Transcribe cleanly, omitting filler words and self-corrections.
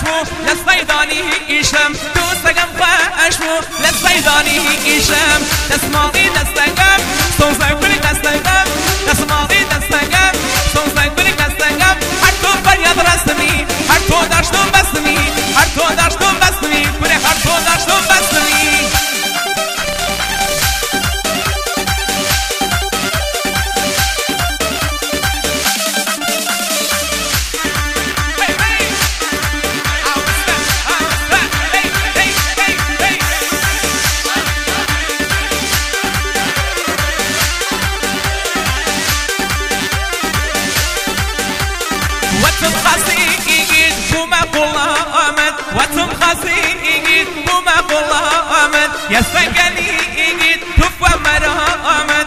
اشمو لسيداني إيشم دوسكم خاشمو لسيداني إيشم تسمعي دستكم صوصك كل دستكم تسمعي دستكم صوصك كل دستكم حتى بريد رسمي حتى داشتم بسمي حتى داشتم بسمي كل حتى داشتم بسمي واتم خاصيين بوما قلامت واتم خاصيين بوما قلامت يا سنقليين تفوى مرامت